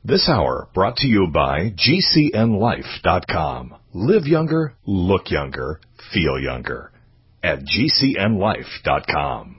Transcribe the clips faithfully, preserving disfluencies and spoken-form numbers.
This hour brought to you by G C N life dot com. Live younger, look younger, feel younger at G C N life dot com.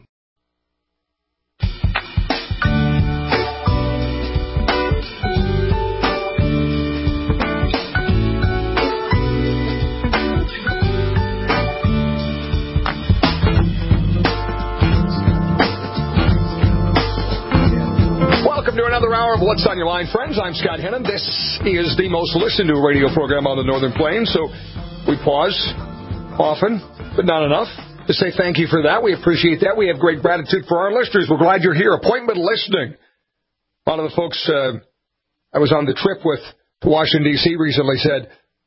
Welcome to another hour of What's on Your Mind, friends. I'm Scott Hennon. This is the most listened to radio program on the Northern Plains, so we pause often, but not enough, to say thank you for that. We appreciate that. We have great gratitude for our listeners. We're glad you're here. Appointment listening. A lot of the folks uh, I was on the trip with to Washington, D C recently said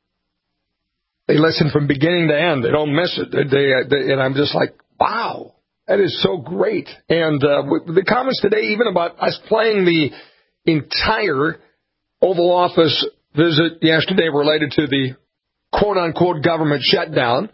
they listen from beginning to end. They don't miss it. They, they, and I'm just like, wow. That is so great. And uh, the comments today, even about us playing the entire Oval Office visit yesterday related to the quote-unquote government shutdown,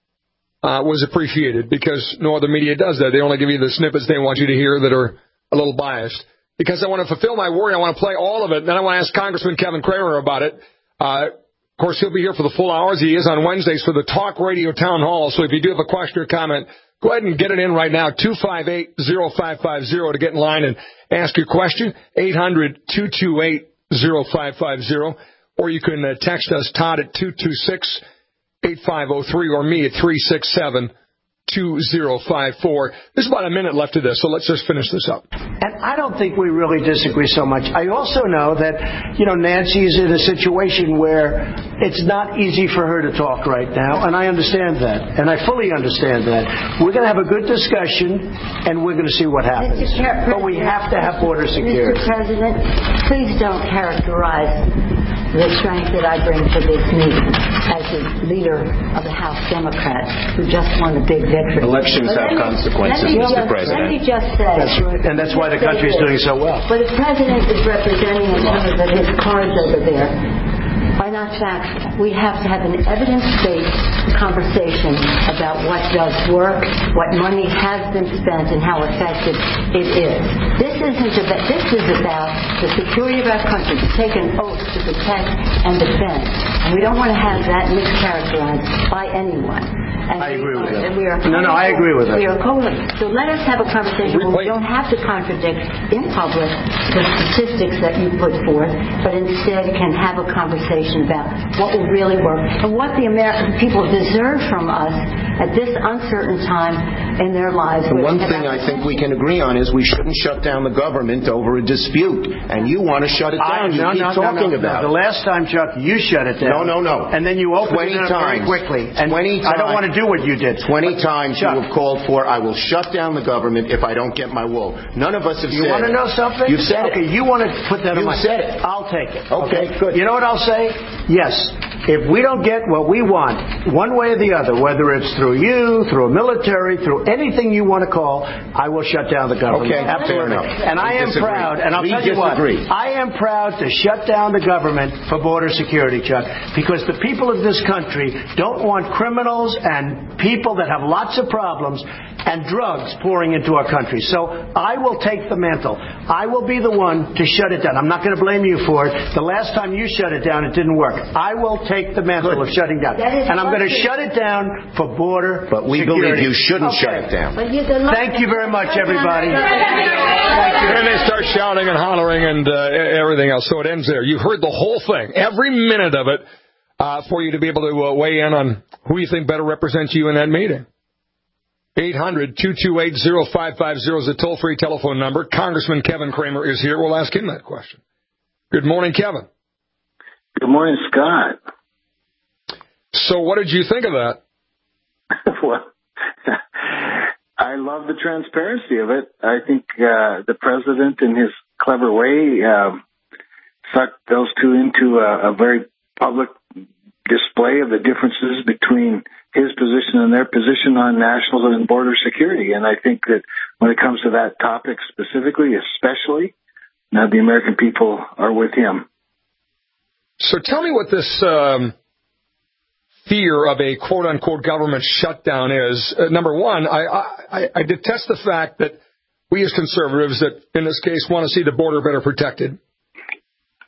uh, was appreciated because no other media does that. They only give you the snippets they want you to hear that are a little biased. Because I want to fulfill my word, I want to play all of it, and then I want to ask Congressman Kevin Cramer about it. Uh, of course, he'll be here for the full hours. He is on Wednesdays for the Talk Radio Town Hall. So if you do have a question or comment, go ahead and get it in right now, two five eight, zero five five zero to get in line and ask your question, eight hundred, two two eight, zero five five zero. Or you can uh, text us, Todd, at two two six, eight five zero three, or me at three six seven, two zero five four. There's about a minute left of this, so let's just finish this up. And I don't think we really disagree so much. I also know that, you know, Nancy is in a situation where it's not easy for her to talk right now, and I understand that, and I fully understand that. We're going to have a good discussion, and we're going to see what happens. But we have to have border security. Mister President, please don't characterize the strength that I bring to this meeting as the leader of the House Democrats who just won a big victory. Elections have me, consequences, just, Mister President. Let me just say. That's right, and that's why the country is doing so well. But the President is representing in terms of his cards over there are not facts. We have to have an evidence-based conversation about what does work, what money has been spent, and how effective it is. This isn't about, this is about the security of our country, to take an oath to protect and defend. And we don't want to have that mischaracterized by anyone. And I agree with that. that. No, no, I agree with that. We are coalition. So let us have a conversation where we don't have to contradict in public the statistics that you put forth, but instead can have a conversation about what will really work and what the American people deserve from us at this uncertain time in their lives. The one thing I think we can agree on is we shouldn't shut down the government over a dispute, and you want to shut it down. I, you no, keep no, talking no, no, about no. The last time, Chuck, you shut it down. No, no, no. And then you opened it up very quickly. And twenty I don't want to do what you did. Twenty but, times Chuck, you have called for, I will shut down the government if I don't get my wool. None of us have you said You want to know something? You've said okay, it. you want to put that You've on my... said it. I'll take it. Okay, okay, good. You know what I'll say? Yes. If we don't get what we want, one way or the other, whether it's through you, through a military, through anything you want to call, I will shut down the government. Okay, absolutely. fair enough. And we I am disagree. proud, and I'll we tell you disagree. what, I am proud to shut down the government for border security, Chuck, because the people of this country don't want criminals and people that have lots of problems and drugs pouring into our country. So I will take the mantle. I will be the one to shut it down. I'm not going to blame you for it. The last time you shut it down, it didn't work. I will take the mantle Good. of shutting down. And I'm going to shut it down for border But we security. believe you shouldn't okay. shut it down. Thank you very much, everybody. And they start shouting and hollering and uh, everything else. So it ends there. You heard the whole thing, every minute of it, uh, for you to be able to uh, weigh in on who you think better represents you in that meeting. eight hundred, two two eight, zero five five zero is the toll-free telephone number. Congressman Kevin Cramer is here. We'll ask him that question. Good morning, Kevin. Good morning, Scott. So what did you think of that? Well, I love the transparency of it. I think uh, the president, in his clever way, uh, sucked those two into a, a very public display of the differences between his position and their position on national and border security. And I think that when it comes to that topic specifically, especially, now the American people are with him. So tell me what this um, fear of a quote-unquote government shutdown is. Uh, number one, I, I, I detest the fact that we as conservatives, that in this case want to see the border better protected.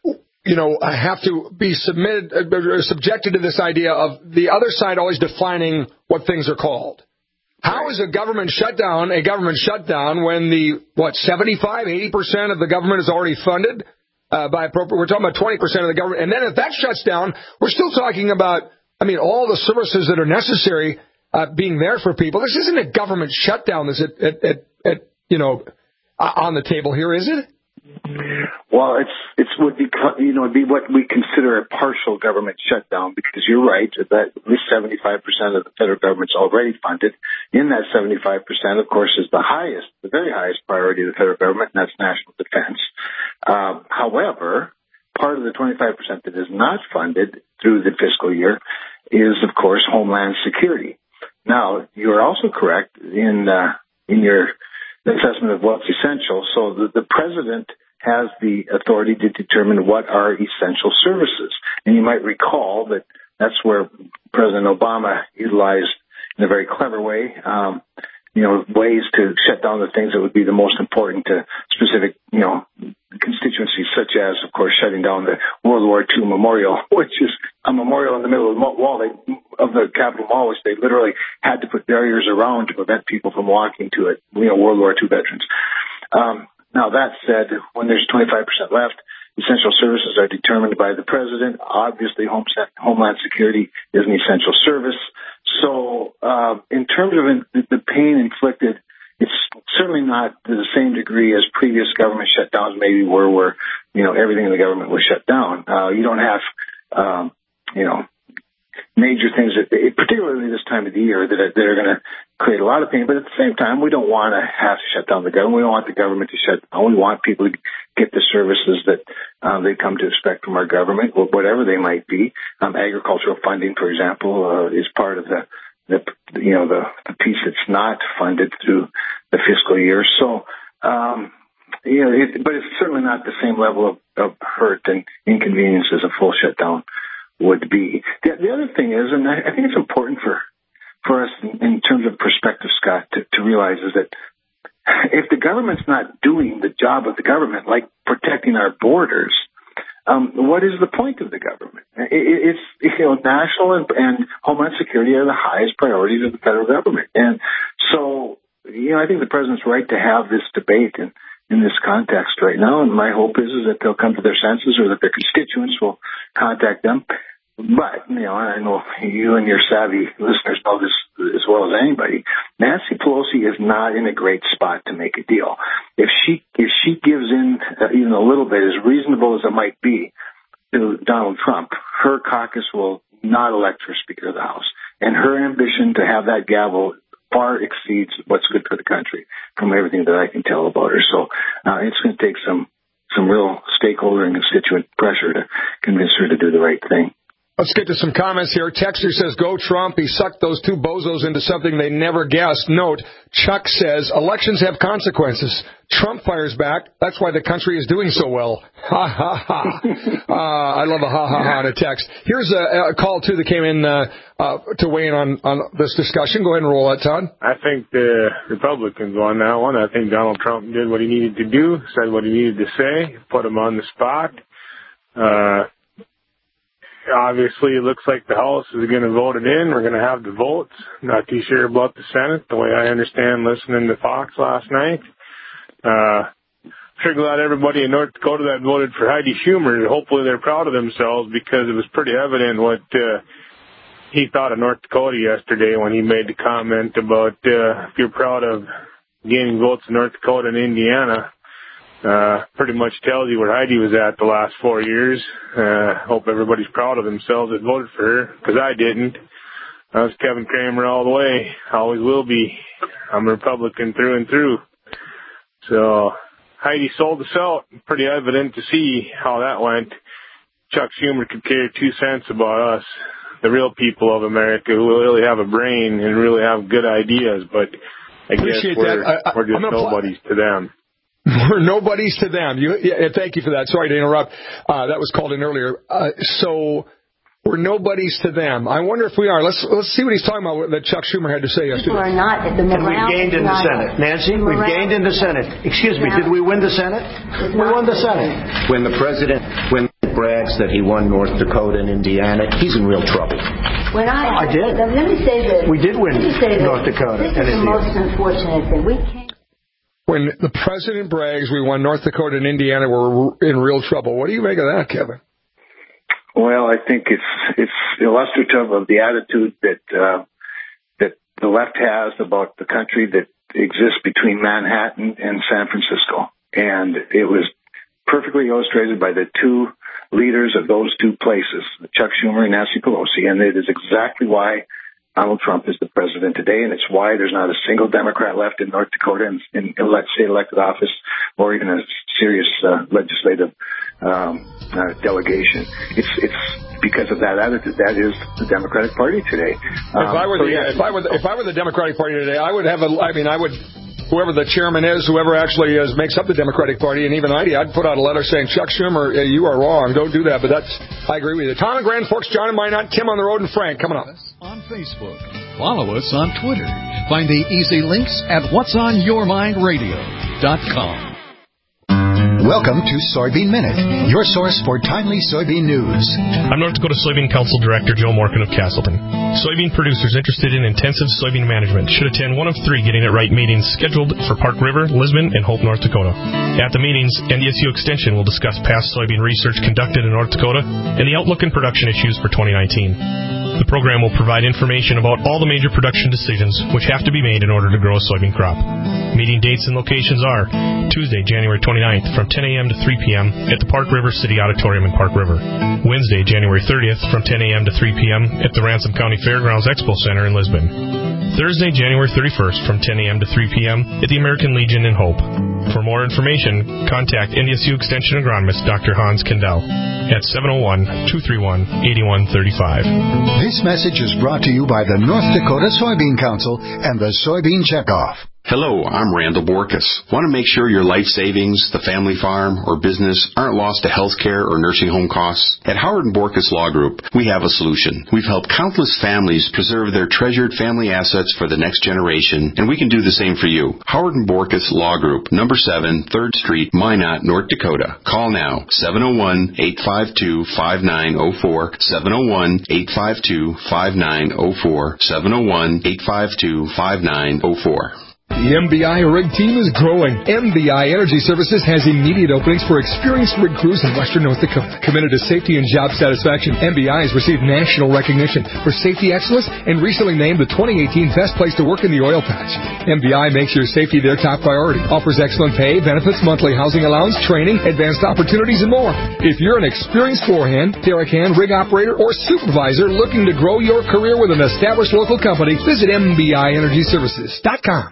you know, have to be submitted, uh, subjected to this idea of the other side always defining what things are called. How is a government shutdown a government shutdown when the, what, seventy-five, eighty percent of the government is already funded uh, by appropriate? We're talking about twenty percent of the government. And then if that shuts down, we're still talking about, I mean, all the services that are necessary uh, being there for people. This isn't a government shutdown that's at, at, at, at you know, uh, on the table here, is it? Well, it's it's would be you know it'd be what we consider a partial government shutdown, because you're right that at least seventy-five percent of the federal government's already funded. In that seventy-five percent, of course, is the highest, the very highest priority of the federal government, and that's national defense. Um, however, part of the twenty-five percent that is not funded through the fiscal year is, of course, Homeland Security. Now, you are also correct in uh, in your assessment of what's essential. So the, the president has the authority to determine what are essential services. And you might recall that that's where President Obama utilized, in a very clever way, um, you know, ways to shut down the things that would be the most important to specific, you know, constituencies, such as, of course, shutting down the World War Two memorial, which is a memorial in the middle of the wall they, of the Capitol Mall, which they literally had to put barriers around to prevent people from walking to it, you know, World War Two veterans. Um, now, that said, when there's twenty-five percent left, essential services are determined by the president. Obviously, home, Homeland Security is an essential service. So uh, in terms of in, the pain inflicted, it's certainly not to the same degree as previous government shutdowns maybe were, where, you know, everything in the government was shut down. Uh, you don't have, um, you know, major things, that, particularly this time of the year, that are, that are going to create a lot of pain. But at the same time, we don't want to have to shut down the government. We don't want the government to shut down. We want people to get the services that um, they come to expect from our government, whatever they might be. Um, agricultural funding, for example, uh, is part of the, the you know, the, the piece that's not funded through the fiscal year. So, um, you know, it, but it's certainly not the same level of, of hurt and inconvenience as a full shutdown would be. The, the other thing is, and I, I think it's important for for us in, in terms of perspective, Scott, to, to realize is that if the government's not doing the job of the government, like protecting our borders, um, what is the point of the government? It, it's, you know, national and, and Homeland Security are the highest priorities of the federal government. And so, you know, I think the president's right to have this debate in, in this context right now. And my hope is, is that they'll come to their senses, or that their constituents will contact them. But, you know, I know you and your savvy listeners know this as well as anybody. Nancy Pelosi is not in a great spot to make a deal. If she if she gives in uh, even a little bit, as reasonable as it might be, to Donald Trump, her caucus will not elect her Speaker of the House. And her ambition to have that gavel far exceeds what's good for the country, from everything that I can tell about her. So uh, it's going to take some, some real stakeholder and constituent pressure to convince her to do the right thing. Let's get to some comments here. Texter says, go Trump. He sucked those two bozos into something they never guessed. Note, Chuck says, elections have consequences. Trump fires back. That's why the country is doing so well. Ha, ha, ha. uh, I love a ha, ha, ha in a text. Here's a, a call, too, that came in uh, uh, to weigh in on, on this discussion. Go ahead and roll that, Todd. I think the Republicans won that one. I think Donald Trump did what he needed to do, said what he needed to say, put him on the spot. Uh Obviously, it looks like the House is going to vote it in. We're going to have the votes. Not too sure about the Senate, the way I understand listening to Fox last night. Uh, sure glad everybody in North Dakota that voted for Heidi Schumer, hopefully they're proud of themselves, because it was pretty evident what uh, he thought of North Dakota yesterday when he made the comment about uh, if you're proud of gaining votes in North Dakota and Indiana. Uh, pretty much tells you where Heidi was at the last four years. Uh, hope everybody's proud of themselves that voted for her, because I didn't. I was Kevin Cramer all the way. Always will be. I'm a Republican through and through. So Heidi sold us out. Pretty evident to see how that went. Chuck Schumer could care two cents about us, the real people of America, who really have a brain and really have good ideas. But I Appreciate guess we're, that. I, I, we're just nobodies pl- to them. We're nobodies to them. You, yeah, thank you for that. Sorry to interrupt. Uh, that was called in earlier. Uh, so we're nobodies to them. I wonder if we are. Let's let's see what he's talking about that Chuck Schumer had to say yesterday. People are not. The and we've gained in the Senate. Nancy, we've gained in the Senate. Excuse me, did we win the Senate? We won the Senate. When the president, when the brags that he won North Dakota and Indiana, he's in real trouble. When I, I did. Let me say this. We did win let me say North this. Dakota This and is the Indiana. most unfortunate thing. We can't. When the president brags we won North Dakota and Indiana, we're in real trouble. What do you make of that, Kevin? Well, I think it's it's illustrative of the attitude that uh, that the left has about the country that exists between Manhattan and San Francisco. And it was perfectly illustrated by the two leaders of those two places, Chuck Schumer and Nancy Pelosi. And it is exactly why Donald Trump is the president today, and it's why there's not a single Democrat left in North Dakota in, in elect, state elected office or even a serious uh, legislative um, uh, delegation. It's it's because of that attitude. That is the Democratic Party today. Um, if I were so the yeah. if I were the, if I were the Democratic Party today, I would have a. I mean, I would. Whoever the chairman is, whoever actually is, makes up the Democratic Party, and even I, I'd put out a letter saying, Chuck Schumer, you are wrong. Don't do that. But that's, I agree with you. Tom and Grand Forks, John and Minot, Tim on the road, and Frank coming up. On Facebook. Follow us on Twitter. Find the easy links at whats on your mind radio dot com. Welcome to Soybean Minute, your source for timely soybean news. I'm North Dakota Soybean Council Director Joe Morgan of Castleton. Soybean producers interested in intensive soybean management should attend one of three Getting It Right meetings scheduled for Park River, Lisbon, and Hope, North Dakota. At the meetings, N D S U Extension will discuss past soybean research conducted in North Dakota and the outlook and production issues for twenty nineteen. The program will provide information about all the major production decisions which have to be made in order to grow a soybean crop. Meeting dates and locations are Tuesday, January twenty-ninth from ten a.m. to three p.m. at the Park River City Auditorium in Park River. Wednesday, January thirtieth from ten a.m. to three p.m. at the Ransom County Fairgrounds Expo Center in Lisbon. Thursday, January thirty-first from ten a.m. to three p.m. at the American Legion in Hope. For more information, contact N D S U Extension agronomist Doctor Hans Kendall at seven oh one, two three one, eight one three five. This message is brought to you by the North Dakota Soybean Council and the Soybean Checkoff. Hello, I'm Randall Borkus. Want to make sure your life savings, the family farm, or business aren't lost to health care or nursing home costs? At Howard and Borkus Law Group, we have a solution. We've helped countless families preserve their treasured family assets for the next generation, and we can do the same for you. Howard and Borkus Law Group, number seven, third Street, Minot, North Dakota. Call now, seven oh one, eight five two, five nine oh four, seven oh one, eight five two, five nine oh four, seven oh one, eight five two, five nine oh four. The M B I rig team is growing. M B I Energy Services has immediate openings for experienced rig crews in western North Dakota. Committed to safety and job satisfaction, M B I has received national recognition for safety excellence and recently named the twenty eighteen Best Place to Work in the Oil Patch. M B I makes your safety their top priority. Offers excellent pay, benefits, monthly housing allowance, training, advanced opportunities, and more. If you're an experienced forehand, derrick hand, rig operator, or supervisor looking to grow your career with an established local company, visit M B I Energy Services dot com.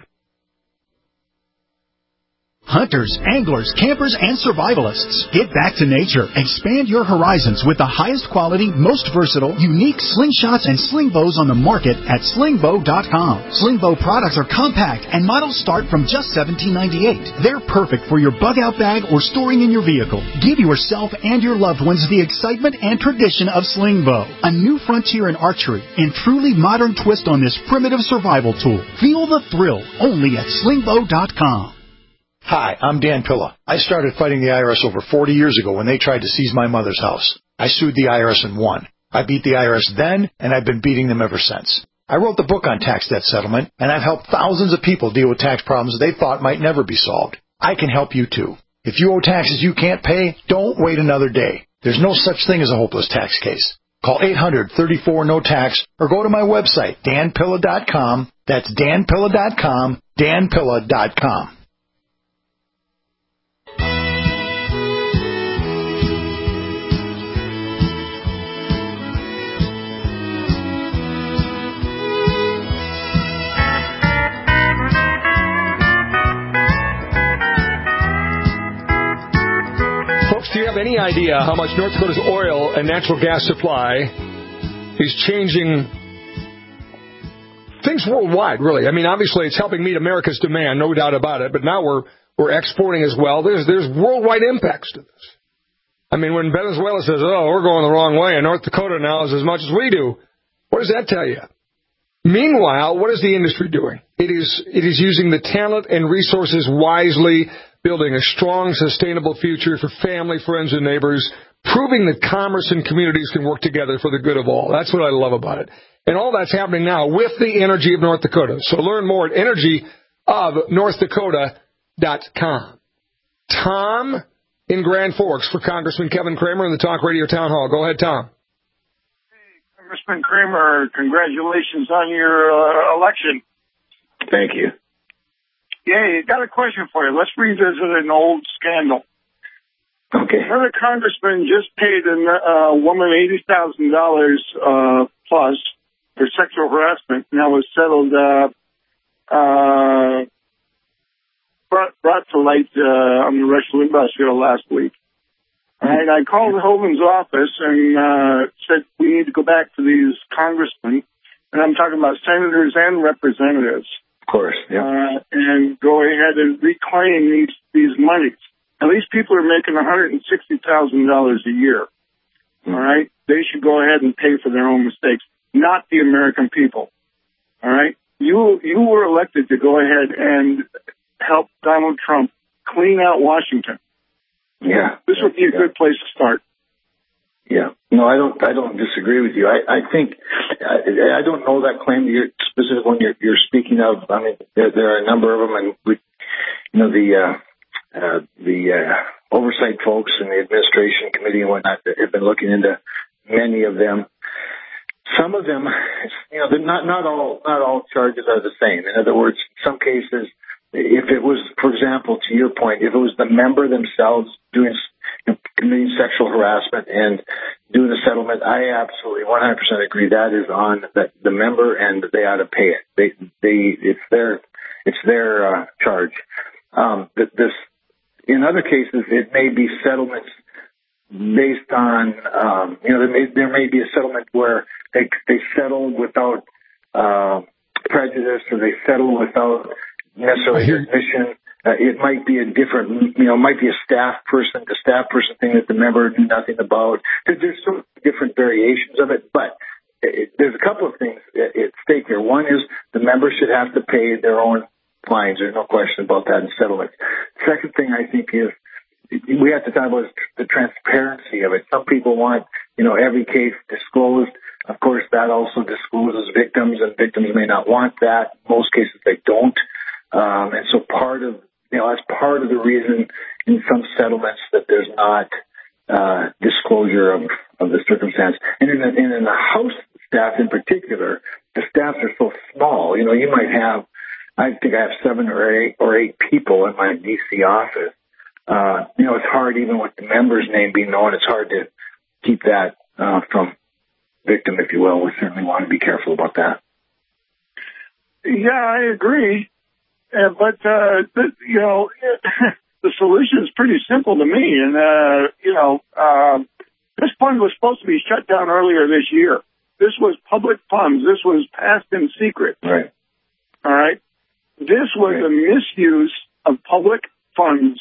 Hunters, anglers, campers, and survivalists. Get back to nature. Expand your horizons with the highest quality, most versatile, unique slingshots and sling bows on the market at sling bow dot com. Sling bow products are compact and models start from just seventeen ninety-eight. They're perfect for your bug out bag or storing in your vehicle. Give yourself and your loved ones the excitement and tradition of sling bow. A new frontier in archery and truly modern twist on this primitive survival tool. Feel the thrill only at sling bow dot com. Hi, I'm Dan Pilla. I started fighting the I R S over forty years ago when they tried to seize my mother's house. I sued the I R S and won. I beat the I R S then, and I've been beating them ever since. I wrote the book on tax debt settlement, and I've helped thousands of people deal with tax problems they thought might never be solved. I can help you too. If you owe taxes you can't pay, don't wait another day. There's no such thing as a hopeless tax case. Call eight hundred, thirty-four, no tax or go to my website, dan pilla dot com. That's dan pilla dot com, dan pilla dot com. Do you have any idea how much North Dakota's oil and natural gas supply is changing things worldwide, really? I mean, obviously it's helping meet America's demand, no doubt about it, but now we're we're exporting as well. There's there's worldwide impacts to this. I mean, when Venezuela says, oh, we're going the wrong way, and North Dakota now is as much as we do, what does that tell you? Meanwhile, what is the industry doing? It is it is using the talent and resources wisely, building a strong, sustainable future for family, friends, and neighbors, proving that commerce and communities can work together for the good of all. That's what I love about it. And all that's happening now with the Energy of North Dakota. So learn more at energy of north dakota dot com. Tom in Grand Forks for Congressman Kevin Cramer in the Talk Radio Town Hall. Go ahead, Tom. Congressman Cramer, congratulations on your uh, election. Thank you. Yeah, got a question for you. Let's revisit an old scandal. Okay. Another congressman just paid a uh, woman eighty thousand dollars uh, plus for sexual harassment, and that was settled, uh, uh, brought, brought to light uh, on the Rush Limbaugh show last week. And I called Hogan's office and uh, said we need to go back to these congressmen, and I'm talking about senators and representatives. Of course, yeah. Uh, and go ahead and reclaim these, these monies. Now, these people are making one hundred sixty thousand dollars a year, all right? They should go ahead and pay for their own mistakes, not the American people, all right? You you were elected to go ahead and help Donald Trump clean out Washington. Yeah. This would be a good place to start. Yeah. No, I don't I don't disagree with you. I, I think, I, I don't know that claim, you're, specific one you're, you're speaking of. I mean, there, there are a number of them, and we, you know, the... Uh, Uh, the uh, oversight folks and the administration committee and whatnot have been looking into many of them. Some of them, you know, they're not not all not all charges are the same. In other words, in some cases, if it was, for example, to your point, if it was the member themselves doing you know, committing sexual harassment and doing the settlement, I absolutely one hundred percent agree that is on the, the member and they ought to pay it. They they it's their it's their uh, charge. Um, this. In other cases, it may be settlements based on, um, you know, there may, there may be a settlement where they they settle without uh, prejudice, or they settle without necessarily admission. Uh, it might be a different, you know, it might be a staff person, the staff person thing that the member knew nothing about. There's so different variations of it, but it, there's a couple of things at, at stake here. One is the member should have to pay their own fines. There's no question about that in settlements. Second thing I think is we have to talk about the transparency of it. Some people want, you know, every case disclosed. Of course, that also discloses victims, and victims may not want that. In most cases, they don't. Um, and so part of, you know, that's part of the reason in some settlements that there's not uh, disclosure of, of the circumstance. And in the, and in the House staff in particular, the staffs are so small. You know, you might have, I think I have seven or eight or eight people in my D C office. Uh, you know, it's hard, even with the member's name being known, it's hard to keep that uh, from victim, if you will. We certainly want to be careful about that. Yeah, I agree. Uh, but, uh, the, you know, the solution is pretty simple to me. And, uh, you know, uh, this fund was supposed to be shut down earlier this year. This was public funds. This was passed in secret. Right. All right. This was a misuse of public funds,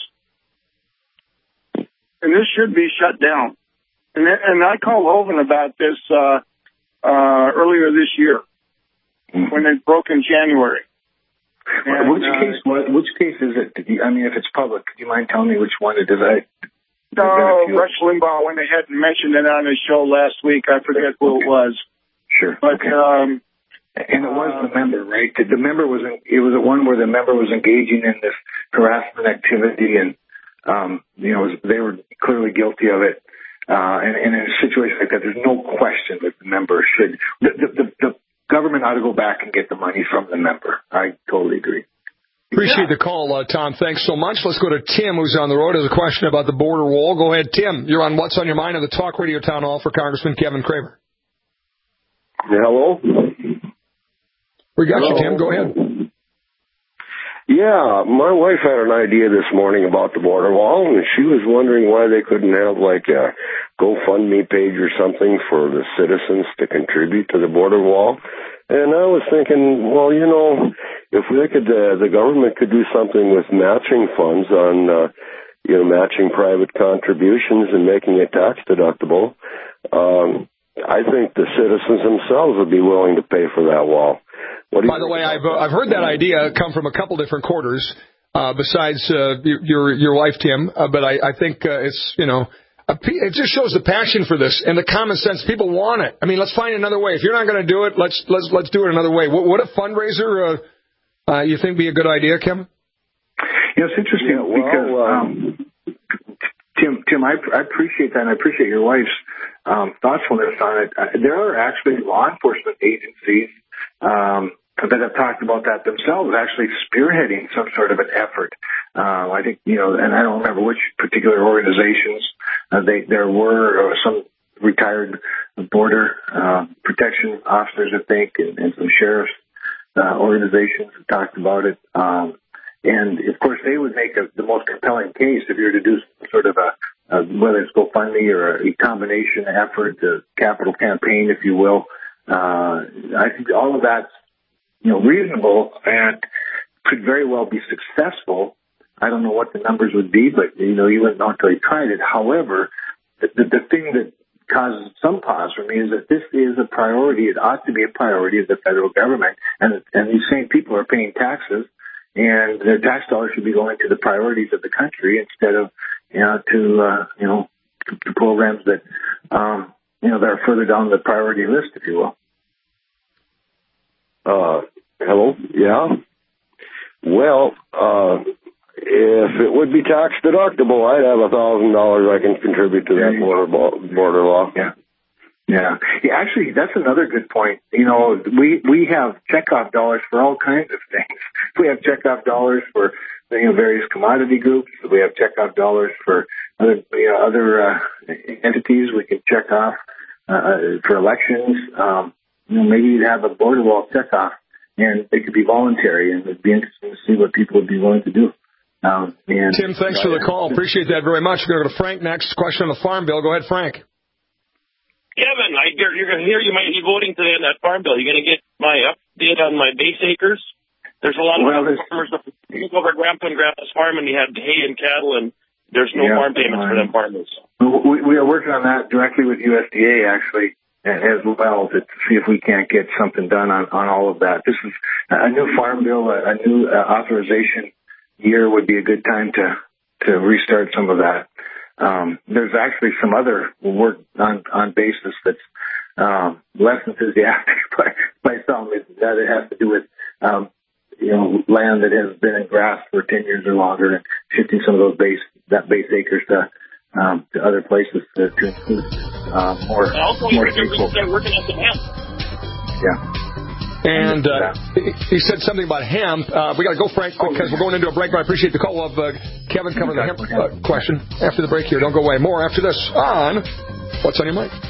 and this should be shut down. And, and I called Hogan about this uh, uh, earlier this year mm-hmm. when it broke in January. And, which uh, case? What, which case is it? Did you, I mean, if it's public, could you mind telling me which one it is? I, no, Rush Limbaugh, when they hadn't mentioned it on his show last week, I forget who okay. it was. Sure. But. Okay. Um, And it was the member, right? The member was, it was the one where the member was engaging in this harassment activity, and, um, you know, they were clearly guilty of it. Uh, and, and in a situation like that, there's no question that the member should, the, the, the government ought to go back and get the money from the member. I totally agree. Appreciate yeah. the call, uh, Tom. Thanks so much. Let's go to Tim, who's on the road. Has a question about the border wall. Go ahead, Tim. You're on What's on Your Mind of the Talk Radio Town Hall for Congressman Kevin Cramer. Hello? We got Hello. you, Tim. Go ahead. Yeah, my wife had an idea this morning about the border wall, and she was wondering why they couldn't have, like, a GoFundMe page or something for the citizens to contribute to the border wall. And I was thinking, well, you know, if we could, uh, the government could do something with matching funds on, uh, you know, matching private contributions and making it tax deductible. Um, I think the citizens themselves would be willing to pay for that wall. By the way, I've uh, I've heard that idea come from a couple different quarters uh, besides uh, your your wife, Tim. Uh, but I, I think uh, it's you know It just shows the passion for this and the common sense. People want it. I mean, let's find another way. If you're not going to do it, let's let's let's do it another way. What, what a fundraiser uh, uh, you think be a good idea, Kevin? Yeah, it's interesting yeah, well, because um, Tim, Tim, I, I appreciate that, and I appreciate your wife's um, thoughtfulness on it. Uh, there are actually law enforcement agencies um, that have talked about that themselves, actually spearheading some sort of an effort. Uh, I think, you know, and I don't remember which particular organizations uh, they there were, uh, some retired border uh, protection officers, I think, and, and some sheriff's uh, organizations that talked about it. Um, and, of course, they would make a, the most compelling case if you were to do sort of a, a whether it's GoFundMe or a combination effort, a capital campaign, if you will. Uh, I think all of that's, you know, reasonable and could very well be successful. I don't know what the numbers would be, but, you know, you wouldn't know until you tried it. However, the, the, the thing that causes some pause for me is that this is a priority. It ought to be a priority of the federal government. And, and these same people are paying taxes, and their tax dollars should be going to the priorities of the country instead of, you know, to, uh, you know, to, to programs that, um, you know, that are further down the priority list, if you will. Uh, hello? Yeah? Well, uh, if it would be tax deductible, I'd have a thousand dollars I can contribute to that border, border law. Yeah. Yeah. Yeah. Actually, that's another good point. You know, we, we have checkoff dollars for all kinds of things. We have checkoff dollars for, you know, various commodity groups. We have checkoff dollars for other, you know, other, uh, entities we can check off, uh, for elections. Um, you know, maybe you'd have a border wall checkoff, and it could be voluntary, and it'd be interesting to see what people would be willing to do. Um, and, Tim, thanks uh, for the call. Appreciate that very much. We're going to go to Frank next. Question on the Farm Bill. Go ahead, Frank. Kevin, I, you're, you're going to hear you might be voting today on that Farm Bill. You're going to get my update on my base acres. There's a lot of well, farmers that look over Grandpa and Grandpa's farm, and you have hay and cattle, and there's no yeah, farm payments for them farmers. We, we are working on that directly with U S D A, actually, as well, to see if we can't get something done on, on all of that. This is a new Farm Bill, a, a new uh, authorization year would be a good time to, to restart some of that. Um, there's actually some other work on, on basis that's, um, less enthusiastic by, by some that it has to do with, um, you know, land that has been in grass for ten years or longer and shifting some of those base, that base acres to, um, to other places to, to include, uh, more, also, more stakeholders. Start working on some hemp. Yeah. And uh, he said something about hemp. Uh, we got to go, Frank, because we're going into a break. But I appreciate the call of uh, Kevin covering the hemp uh, question after the break here. Don't go away. More after this on What's on Your Mind.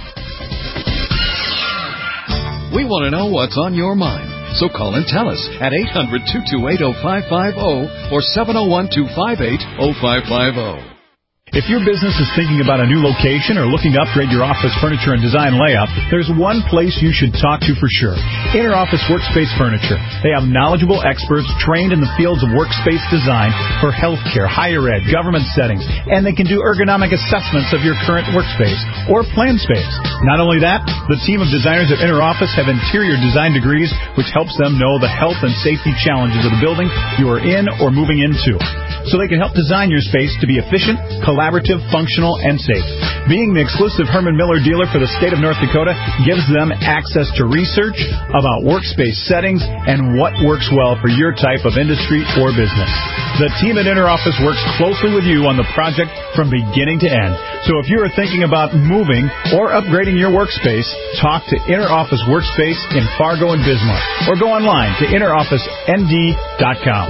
We want to know what's on your mind. So call and tell us at eight hundred, two two eight, oh five five oh or seven oh one, two five eight, oh five five oh. If your business is thinking about a new location or looking to upgrade your office furniture and design layout, there's one place you should talk to for sure. InterOffice Workspace Furniture. They have knowledgeable experts trained in the fields of workspace design for healthcare, higher ed, government settings, and they can do ergonomic assessments of your current workspace or planned space. Not only that, the team of designers at InterOffice have interior design degrees, which helps them know the health and safety challenges of the building you are in or moving into. So they can help design your space to be efficient, collaborative, functional, and safe. Being the exclusive Herman Miller dealer for the state of North Dakota gives them access to research about workspace settings and what works well for your type of industry or business. The team at InterOffice works closely with you on the project from beginning to end. So if you are thinking about moving or upgrading your workspace, talk to InterOffice Workspace in Fargo and Bismarck, or go online to inter office n d dot com.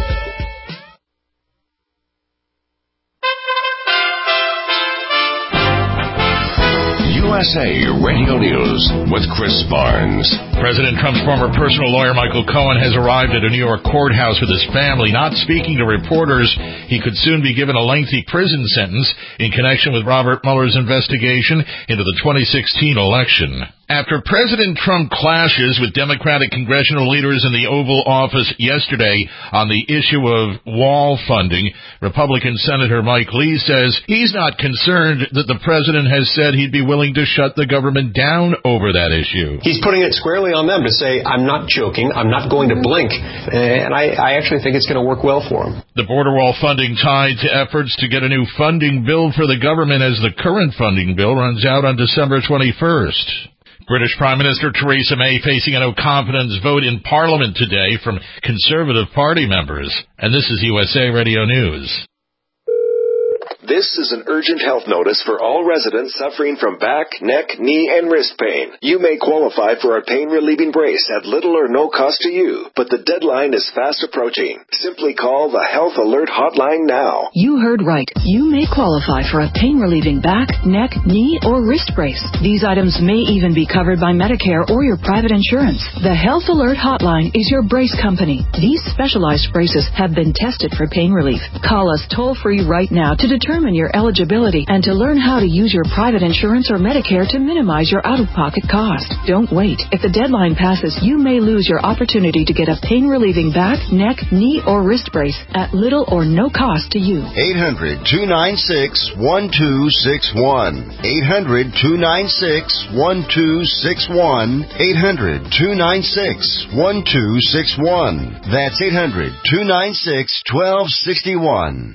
U S A Radio News with Chris Barnes. President Trump's former personal lawyer Michael Cohen has arrived at a New York courthouse with his family, not speaking to reporters. He could soon be given a lengthy prison sentence in connection with Robert Mueller's investigation into the twenty sixteen election. After President Trump clashes with Democratic congressional leaders in the Oval Office yesterday on the issue of wall funding, Republican Senator Mike Lee says he's not concerned that the president has said he'd be willing to shut the government down over that issue. He's putting it squarely on them to say, I'm not joking, I'm not going to blink, and I, I actually think it's going to work well for him. The border wall funding tied to efforts to get a new funding bill for the government as the current funding bill runs out on December twenty-first. British Prime Minister Theresa May facing a no-confidence vote in Parliament today from Conservative Party members. And this is U S A Radio News. This is an urgent health notice for all residents suffering from back, neck, knee, and wrist pain. You may qualify for a pain-relieving brace at little or no cost to you, but the deadline is fast approaching. Simply call the Health Alert Hotline now. You heard right. You may qualify for a pain-relieving back, neck, knee, or wrist brace. These items may even be covered by Medicare or your private insurance. The Health Alert Hotline is your brace company. These specialized braces have been tested for pain relief. Call us toll-free right now to determine your eligibility and to learn how to use your private insurance or Medicare to minimize your out-of-pocket cost. Don't wait. If the deadline passes, you may lose your opportunity to get a pain-relieving back, neck, knee, or wrist brace at little or no cost to you. eight hundred, two nine six, one two six one. eight hundred, two nine six, one two six one. eight hundred, two nine six, one two six one. That's eight hundred, two nine six, one two six one.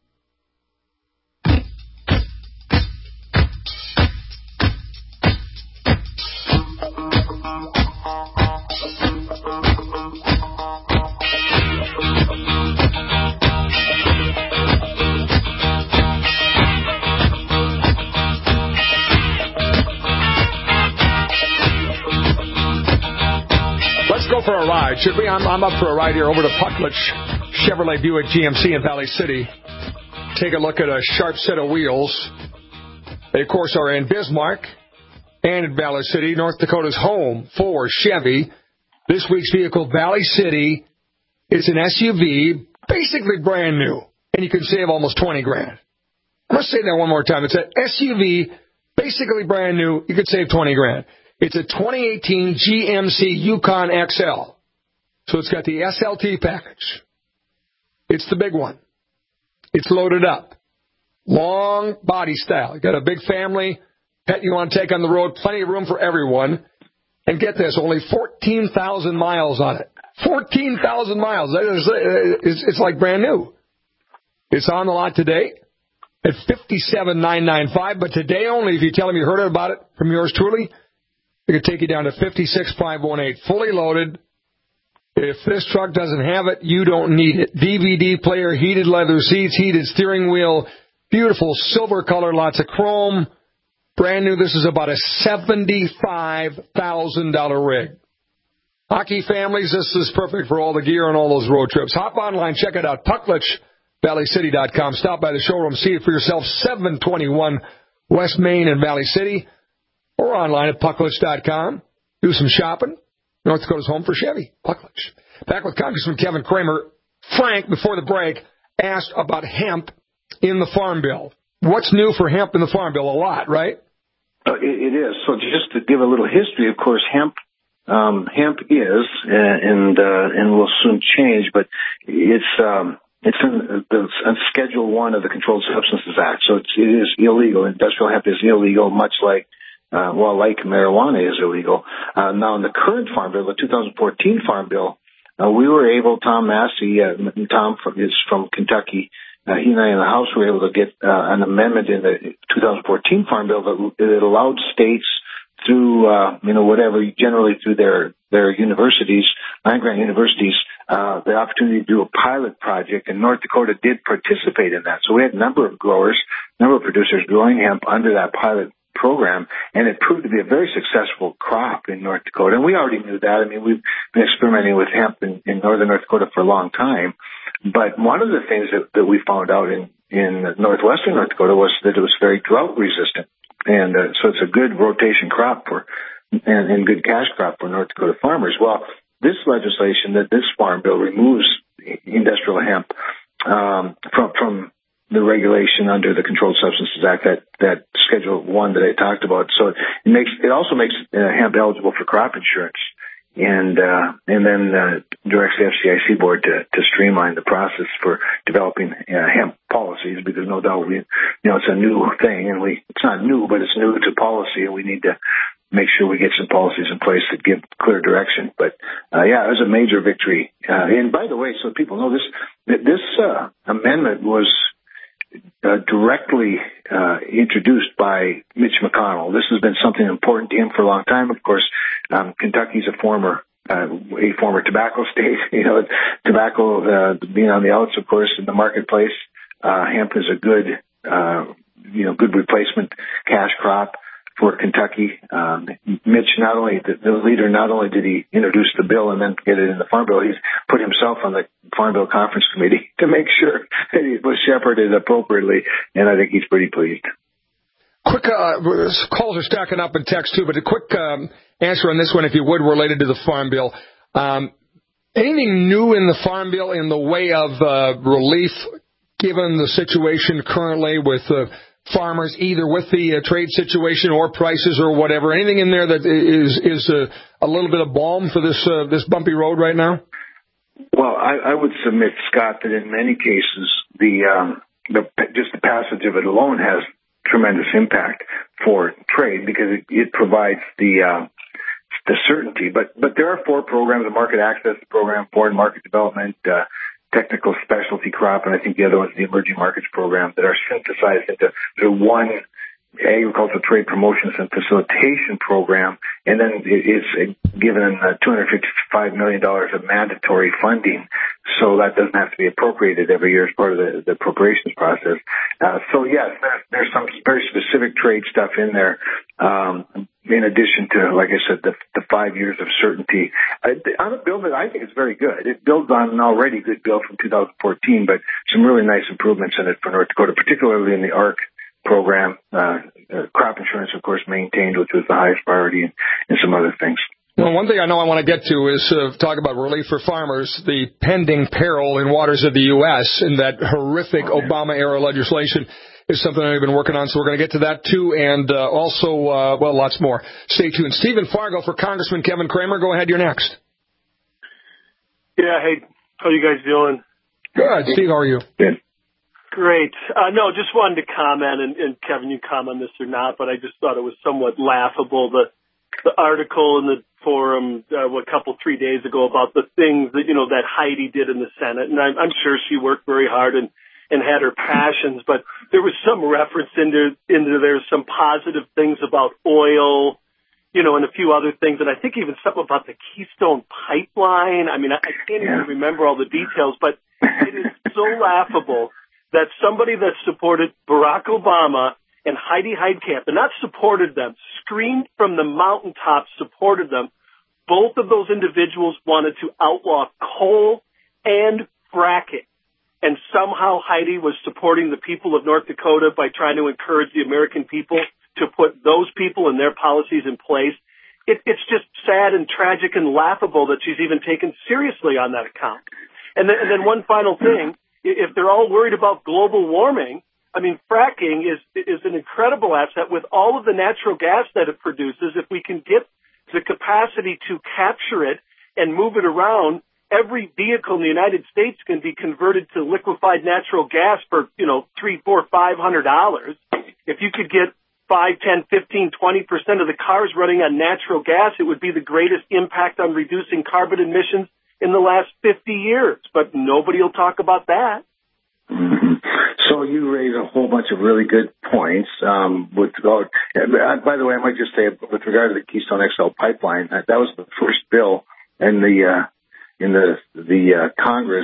For a ride, should we? I'm, I'm up for a ride here over to Pucklich Chevrolet Buick G M C in Valley City. Take a look at a sharp set of wheels. They, of course, are in Bismarck and in Valley City, North Dakota's home for Chevy. This week's vehicle, Valley City, it's an S U V, basically brand new, and you can save almost twenty grand. I'm going to say that one more time. It's an S U V, basically brand new. You could save twenty grand. It's a twenty eighteen G M C Yukon X L. So it's got the S L T package. It's the big one. It's loaded up. Long body style. You got a big family, pet you want to take on the road, plenty of room for everyone. And get this, only fourteen thousand miles on it. fourteen thousand miles. It's like brand new. It's on the lot today at fifty-seven thousand nine hundred ninety-five dollars. But today only, if you tell them you heard about it from yours truly, it could take you down to fifty-six thousand five hundred eighteen, fully loaded. If this truck doesn't have it, you don't need it. D V D player, heated leather seats, heated steering wheel, beautiful silver color, lots of chrome. Brand new. This is about a seventy-five thousand dollars rig. Hockey families, this is perfect for all the gear and all those road trips. Hop online, check it out, Pucklich Valley City dot com. Stop by the showroom, see it for yourself, seven twenty-one West Main in Valley City. Or online at Pucklich dot com. Do some shopping. North Dakota's home for Chevy. Pucklich. Back with Congressman Kevin Cramer. Frank, before the break, asked about hemp in the Farm Bill. What's new for hemp in the Farm Bill? A lot, right? Uh, it, it is. So just to give a little history, of course, hemp um, hemp is, uh, and uh, and will soon change, but it's um, it's in the in Schedule One of the Controlled Substances Act. So it's, it is illegal. Industrial hemp is illegal, much like Uh, well, like marijuana is illegal. Uh, now, in the current Farm Bill, the two thousand fourteen Farm Bill, uh, we were able, Tom Massey, uh, Tom from, is from Kentucky, uh, he and I in the House were able to get uh, an amendment in the two thousand fourteen Farm Bill that, that allowed states through, uh, you know, whatever, generally through their, their universities, land-grant universities, uh, the opportunity to do a pilot project, and North Dakota did participate in that. So we had a number of growers, a number of producers growing hemp under that pilot program, and it proved to be a very successful crop in North Dakota. And we already knew that. I mean, we've been experimenting with hemp in, in northern North Dakota for a long time. But one of the things that, that we found out in, in northwestern North Dakota was that it was very drought resistant. And uh, so it's a good rotation crop for, and, and good cash crop for North Dakota farmers. Well, this legislation, that this Farm Bill removes industrial hemp um, from, from the regulation under the Controlled Substances Act, that, that Schedule One that I talked about. So it makes it also makes uh, hemp eligible for crop insurance, and uh, and then uh, directs the F C I C board to, to streamline the process for developing uh, hemp policies, because no doubt we, you know, it's a new thing, and we it's not new, but it's new to policy, and we need to make sure we get some policies in place that give clear direction. But uh, yeah, it was a major victory. Uh, and by the way, so people know this, this uh, amendment was uh, directly uh, introduced by Mitch McConnell. This has been something important to him for a long time. Of course, um, Kentucky's a former uh, a former tobacco state. You know, tobacco uh, being on the outs, of course, in the marketplace. Uh, hemp is a good, uh, you know, good replacement cash crop for Kentucky. Um, Mitch, not only the, the leader, not only did he introduce the bill and then get it in the Farm Bill, he's put himself on the Farm Bill Conference Committee to make sure that it was shepherded appropriately, and I think he's pretty pleased. Quick, uh, calls are stacking up in text too, but a quick um, answer on this one, if you would, related to the Farm Bill. Um, anything new in the Farm Bill in the way of uh, relief, given the situation currently with uh, farmers, either with the uh, trade situation or prices or whatever? Anything in there that is is a, a little bit of balm for this uh, this bumpy road right now? Well, I, I would submit, Scott, that in many cases the um, the just the passage of it alone has tremendous impact for trade, because it, it provides the uh, the certainty. But but there are four programs: the market access program, foreign market development, uh, technical specialty crop, and I think the other one's the emerging markets program, that are synthesized into the one agricultural trade promotions and facilitation program, and then it's given uh, two hundred fifty-five million dollars of mandatory funding, so that doesn't have to be appropriated every year as part of the, the appropriations process. Uh, so yes, there, there's some very specific trade stuff in there, um, in addition to, like I said, the, the five years of certainty. Uh, on a bill that I think is very good. It builds on an already good bill from two thousand fourteen, but some really nice improvements in it for North Dakota, particularly in the A R C program, uh, uh, crop insurance, of course, maintained, which was the highest priority, and, and some other things. Well, one thing I know I want to get to is uh, talk about relief for farmers, the pending peril in waters of the U S, and that horrific oh, Obama-era legislation is something I've been working on, so we're going to get to that, too, and uh, also, uh, well, lots more. Stay tuned. Stephen Fargo for Congressman Kevin Cramer. Go ahead, you're next. Yeah, hey, how you guys doing? Good. Steve, how are you? Good. Great. Uh, no, just wanted to comment, and, and Kevin, you comment on this or not, but I just thought it was somewhat laughable, the the article in the forum uh, a couple, three days ago about the things that, you know, that Heidi did in the Senate, and I'm, I'm sure she worked very hard and, and had her passions, but there was some reference into, into there's some positive things about oil, you know, and a few other things, and I think even something about the Keystone Pipeline. I mean, I, I can't even remember all the details, but it is so laughable that somebody that supported Barack Obama and Heidi Heitkamp, and not supported them, screamed from the mountaintops, supported them. Both of those individuals wanted to outlaw coal and fracking. And somehow Heidi was supporting the people of North Dakota by trying to encourage the American people to put those people and their policies in place. It, it's just sad and tragic and laughable that she's even taken seriously on that account. And then, and then one final thing. If they're all worried about global warming, I mean, fracking is is an incredible asset with all of the natural gas that it produces. If we can get the capacity to capture it and move it around, every vehicle in the United States can be converted to liquefied natural gas for, you know, three, four, five hundred dollars. If you could get five, ten, fifteen, twenty percent of the cars running on natural gas, it would be the greatest impact on reducing carbon emissions in the last fifty years, but nobody will talk about that. Mm-hmm. So you raise a whole bunch of really good points. Um, with uh, by the way, I might just say, with regard to the Keystone X L pipeline, that was the first bill in the uh, in the the uh, Congress.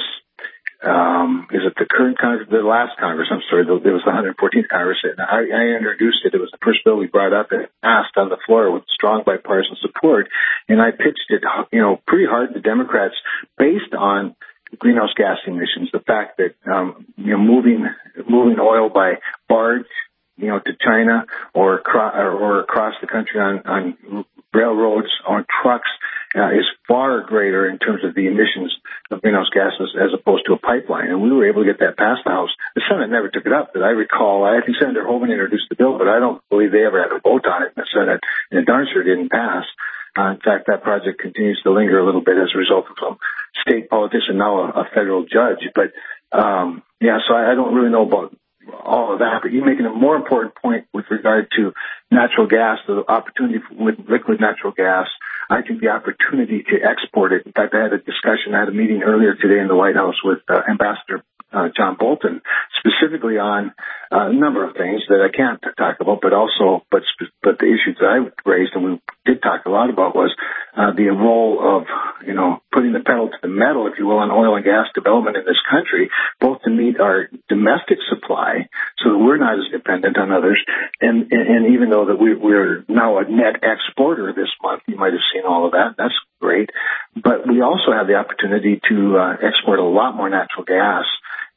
Um, is it the current Congress? The last Congress? I'm sorry, it was the one hundred fourteenth Congress. And I, I introduced it. It was the first bill we brought up and passed on the floor with strong bipartisan support. And I pitched it, you know, pretty hard to Democrats based on greenhouse gas emissions. The fact that um, you know, moving moving oil by barge, you know, to China or across, or across the country on, on railroads, on trucks, uh, is far greater in terms of the emissions of greenhouse gases as opposed to a pipeline. And we were able to get that passed the House. The Senate never took it up. That I recall, I think Senator Hoeven introduced the bill, but I don't believe they ever had a vote on it in the Senate, and it darn sure didn't pass. Uh, in fact, that project continues to linger a little bit as a result of some state politics and now a, a federal judge. But, um, yeah, so I, I don't really know about all of that, but you're making a more important point with regard to natural gas, the opportunity with liquid natural gas. I think the opportunity to export it. In fact, I had a discussion, I had a meeting earlier today in the White House with uh, Ambassador uh, John Bolton, specifically on uh, a number of things that I can't talk about, but also, but but the issues that I raised and we did talk a lot about was uh, the role of, you know, putting the pedal to the metal, if you will, on oil and gas development in this country, both to meet our domestic supply so that we're not as dependent on others. And, and, and even though that we, we're now a net exporter this month, you might have seen all of that. That's great. But we also have the opportunity to uh, export a lot more natural gas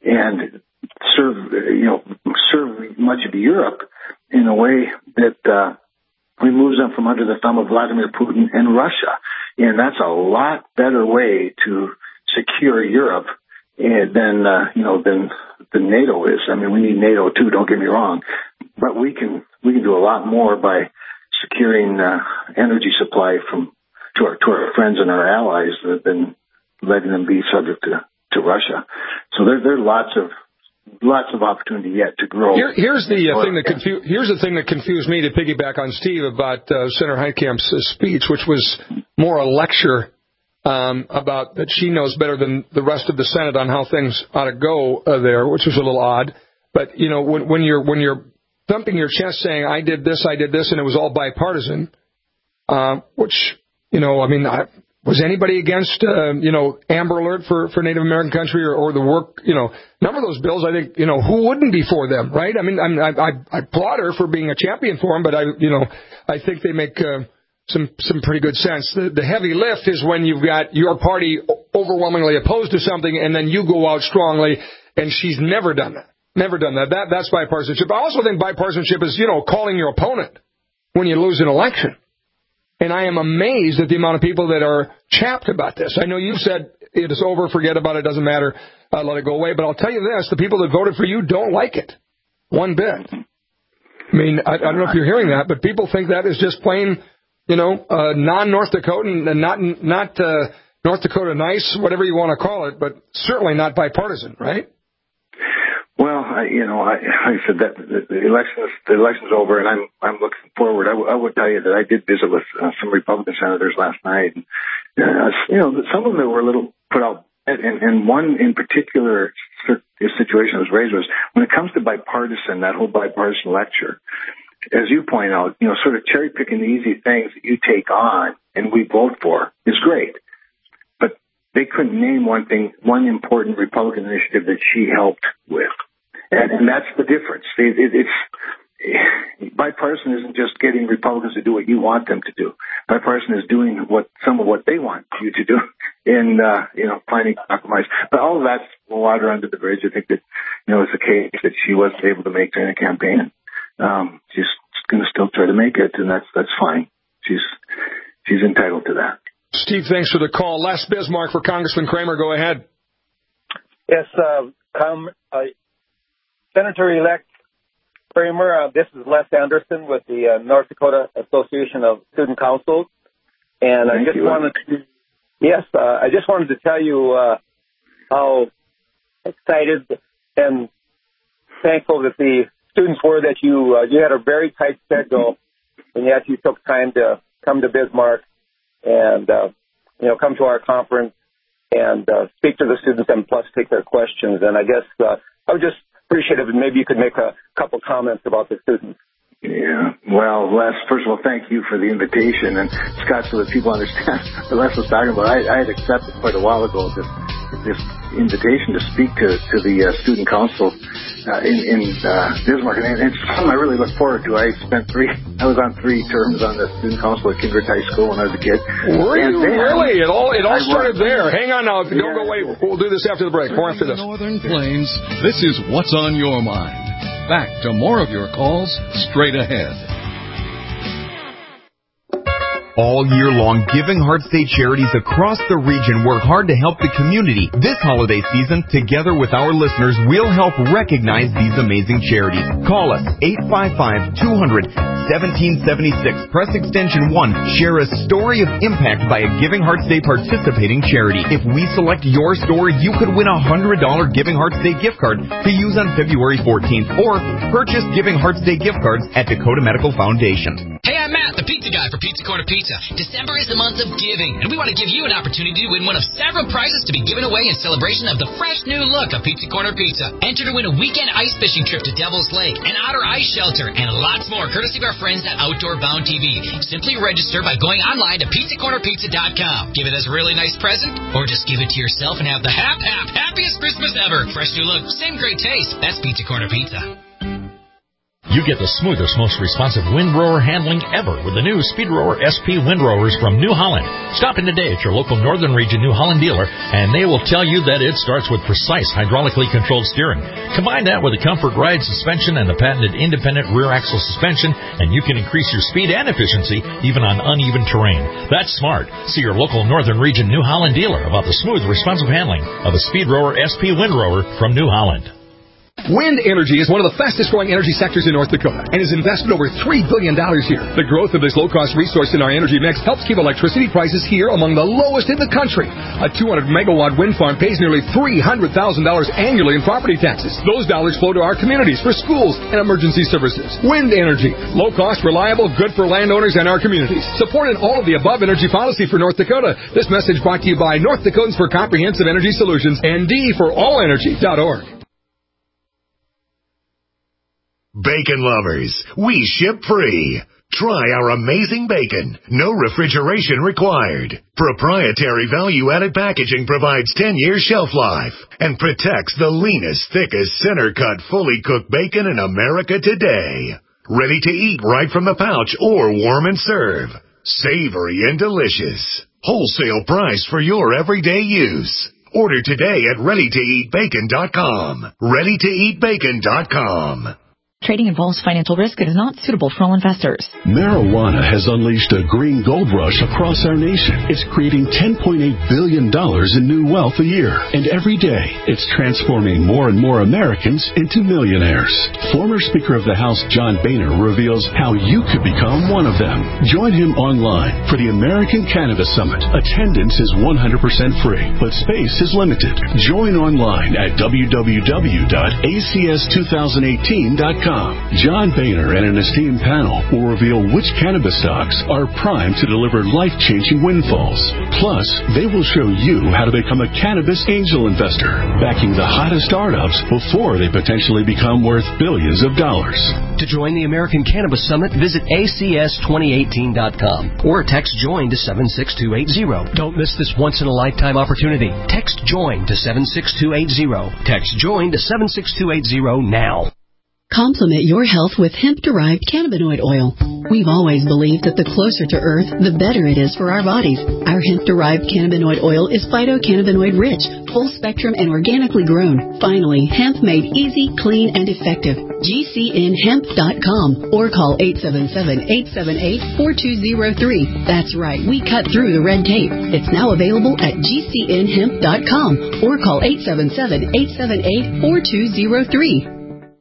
and serve, you know, serve much of Europe in a way that uh, removes them from under the thumb of Vladimir Putin and Russia. And that's a lot better way to secure Europe than, uh, you know, than, than NATO is. I mean, we need NATO too, don't get me wrong. But we can, we can do a lot more by securing uh, energy supply from to our, to our friends and our allies than letting them be subject to, to Russia. So there, there are lots of, lots of opportunity yet to grow. Here, here's the uh, thing that confu- here's the thing that confused me, to piggyback on Steve about uh, Senator Heitkamp's uh, speech, which was more a lecture um, about that she knows better than the rest of the Senate on how things ought to go uh, there, which was a little odd. But you know, when, when you're when you're thumping your chest saying I did this, I did this, and it was all bipartisan, uh, which you know, I mean. I, Was anybody against, uh, you know, Amber Alert for, for Native American country or, or the work, you know, a number of those bills, I think, you know, who wouldn't be for them, right? I mean, I'm, I, I, I applaud her for being a champion for them, but I, you know, I think they make uh, some, some pretty good sense. The, the heavy lift is when you've got your party overwhelmingly opposed to something and then you go out strongly, and she's never done that. Never done that. That that's bipartisanship. I also think bipartisanship is, you know, calling your opponent when you lose an election. And I am amazed at the amount of people that are chapped about this. I know you've said it is over, forget about it, doesn't matter, uh, let it go away. But I'll tell you this, the people that voted for you don't like it one bit. I mean, I, I don't know if you're hearing that, but people think that is just plain, you know, uh, non-North Dakotan and not not uh, North Dakota nice, whatever you want to call it, but certainly not bipartisan, right? Well, I, you know, I, I said that the, the election is, the election's over, and I'm I'm looking forward. I, w- I would tell you that I did visit with uh, some Republican senators last night, and uh, you know, some of them were a little put out, and, and one in particular situation that was raised was when it comes to bipartisan, that whole bipartisan lecture. As you point out, you know, sort of cherry picking the easy things that you take on and we vote for is great. But they couldn't name one thing, one important Republican initiative that she helped with. And, and that's the difference. It, it, it's bipartisan isn't just getting Republicans to do what you want them to do. Bipartisan is doing what some of what they want you to do in, uh, you know, finding compromise. But all of that's water under the bridge. I think that, you know, it's a case that she wasn't able to make during the campaign. Um, she's going to still try to make it, and that's that's fine. She's she's entitled to that. Steve, thanks for the call. Les Bismarck for Congressman Kramer. Go ahead. Yes, uh, come. Uh, Senator-elect Kramer, uh, this is Les Anderson with the uh, North Dakota Association of Student Councils, and Thank I just you. wanted to, yes, uh, I just wanted to tell you uh, how excited and thankful that the students were that you uh, you had a very tight schedule, and yet you took time to come to Bismarck and uh, you know come to our conference and uh, speak to the students and plus take their questions. And I guess uh, I would just appreciate it if maybe you could make a couple comments about the students. Yeah. Well, Les, first of all, thank you for the invitation. And Scott, so that people understand what Les was talking about, I, I had accepted quite a while ago this this invitation to speak to to the uh, student council uh, in in uh, Bismarck, and it's something I really look forward to. I spent three, I was on three terms on the student council at Kindred High School when I was a kid. Were you then, really? It all it all I started was. there. Hang on now, don't yeah. go away. We'll do this after the break. More after this. Northern Plains. This is What's on Your Mind. Back to more of your calls straight ahead. All year long, Giving Hearts Day charities across the region work hard to help the community. This holiday season, together with our listeners, we'll help recognize these amazing charities. Call us, eight five five, two hundred, seventeen seventy-six. Press extension one. Share a story of impact by a Giving Hearts Day participating charity. If we select your story, you could win a one hundred dollars Giving Hearts Day gift card to use on February fourteenth, or purchase Giving Hearts Day gift cards at Dakota Medical Foundation. Hey, I'm Matt, the pizza guy for Pizza Corner Pizza. December is the month of giving, and we want to give you an opportunity to win one of several prizes to be given away in celebration of the fresh new look of Pizza Corner Pizza. Enter to win a weekend ice fishing trip to Devil's Lake, an Otter Ice Shelter, and lots more courtesy of our friends at Outdoor Bound T V. Simply register by going online to pizza corner pizza dot com. Give it as a really nice present, or just give it to yourself and have the hap, hap, happiest Christmas ever. Fresh new look, same great taste. That's Pizza Corner Pizza. You get the smoothest, most responsive windrower handling ever with the new Speedrower S P windrowers from New Holland. Stop in today at your local Northern Region New Holland dealer, and they will tell you that it starts with precise hydraulically controlled steering. Combine that with a Comfort Ride suspension and the patented independent rear axle suspension, and you can increase your speed and efficiency even on uneven terrain. That's smart. See your local Northern Region New Holland dealer about the smooth, responsive handling of the Speedrower S P windrower from New Holland. Wind energy is one of the fastest-growing energy sectors in North Dakota and has invested over three billion dollars here. The growth of this low-cost resource in our energy mix helps keep electricity prices here among the lowest in the country. A two hundred megawatt wind farm pays nearly three hundred thousand dollars annually in property taxes. Those dollars flow to our communities for schools and emergency services. Wind energy, low-cost, reliable, good for landowners and our communities. Supporting all of the above energy policy for North Dakota. This message brought to you by North Dakotans for Comprehensive Energy Solutions and D for all energy dot org. Bacon lovers, we ship free. Try our amazing bacon. No refrigeration required. Proprietary value-added packaging provides ten years shelf life and protects the leanest, thickest, center-cut, fully cooked bacon in America today. Ready to eat right from the pouch or warm and serve. Savory and delicious. Wholesale price for your everyday use. Order today at ready to eat bacon dot com. ready to eat bacon dot com. Trading involves financial risk and is not suitable for all investors. Marijuana has unleashed a green gold rush across our nation. It's creating ten point eight billion dollars in new wealth a year. And every day, it's transforming more and more Americans into millionaires. Former Speaker of the House John Boehner reveals how you could become one of them. Join him online for the American Cannabis Summit. Attendance is one hundred percent free, but space is limited. Join online at w w w dot a c s twenty eighteen dot com. John Boehner and an esteemed panel will reveal which cannabis stocks are primed to deliver life-changing windfalls. Plus, they will show you how to become a cannabis angel investor, backing the hottest startups before they potentially become worth billions of dollars. To join the American Cannabis Summit, visit a c s twenty eighteen dot com or text JOIN to seven six two eight zero. Don't miss this once-in-a-lifetime opportunity. Text JOIN to seven six two eight zero. Text JOIN to seven six two eight zero now. Complement your health with hemp-derived cannabinoid oil. We've always believed that the closer to Earth, the better it is for our bodies. Our hemp-derived cannabinoid oil is phytocannabinoid-rich, full-spectrum, and organically grown. Finally, hemp made easy, clean, and effective. G C N hemp dot com or call eight seven seven, eight seven eight, four two zero three. That's right, we cut through the red tape. It's now available at G C N hemp dot com or call eight seven seven, eight seven eight, four two zero three.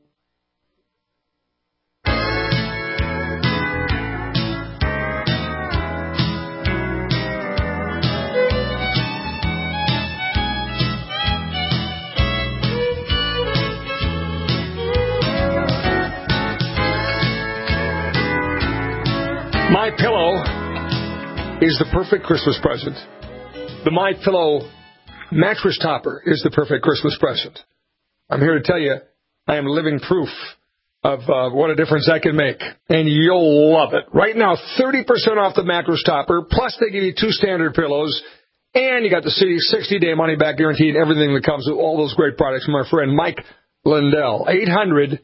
My Pillow is the perfect Christmas present. The My Pillow mattress topper is the perfect Christmas present. I'm here to tell you, I am living proof of uh, what a difference that can make, and you'll love it. Right now, thirty percent off the mattress topper, plus they give you two standard pillows, and you got the sixty-day money-back guarantee and everything that comes with all those great products from our friend Mike Lindell. eight hundred,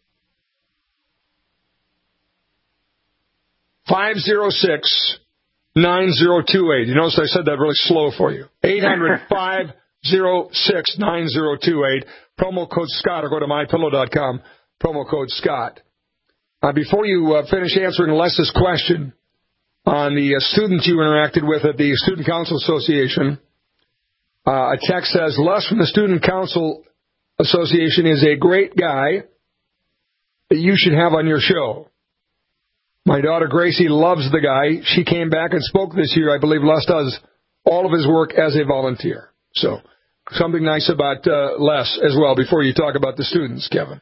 five oh six, nine oh two eight. You notice I said that really slow for you. eight hundred, five oh six, nine oh two eight. Promo code Scott, or go to my pillow dot com. Promo code Scott. Uh, before you uh, finish answering Les's question, on the uh, students you interacted with at the Student Council Association. Uh, a text says, Les from the Student Council Association is a great guy that you should have on your show. My daughter Gracie loves the guy. She came back and spoke this year. I believe Les does all of his work as a volunteer. So something nice about uh, Les as well before you talk about the students, Kevin.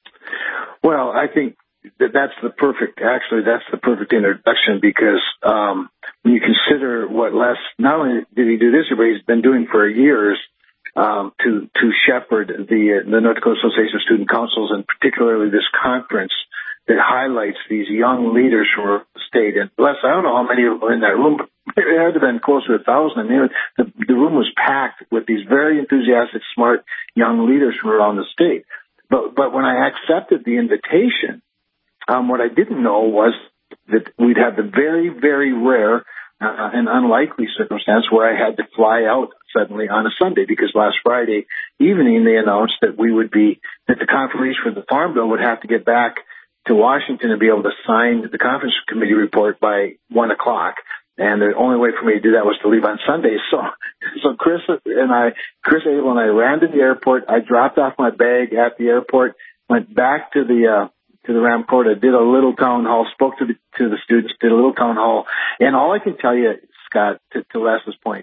Well, I think that that's the perfect, actually, that's the perfect introduction because um, when you consider what Les, not only did he do this, but he's been doing for years um, to to shepherd the, the North Dakota Association of Student Councils, and particularly this conference that highlights these young leaders from the state. And Les, I don't know how many were in that room, but it had to have been close to a thousand. I mean, the, the room was packed with these very enthusiastic, smart young leaders from around the state. But but when I accepted the invitation, um, what I didn't know was that we'd have the very, very rare uh, and unlikely circumstance where I had to fly out suddenly on a Sunday, because last Friday evening they announced that we would be, that the conferees for the Farm Bill would have to get back to Washington and be able to sign the conference committee report by one o'clock. And the only way for me to do that was to leave on Sunday. So, so Chris and I, Chris Abel and I ran to the airport. I dropped off my bag at the airport, went back to the, uh, to the Ramcota, did a little town hall, spoke to the, to the students, did a little town hall. And all I can tell you, Scott, to, to Les's point,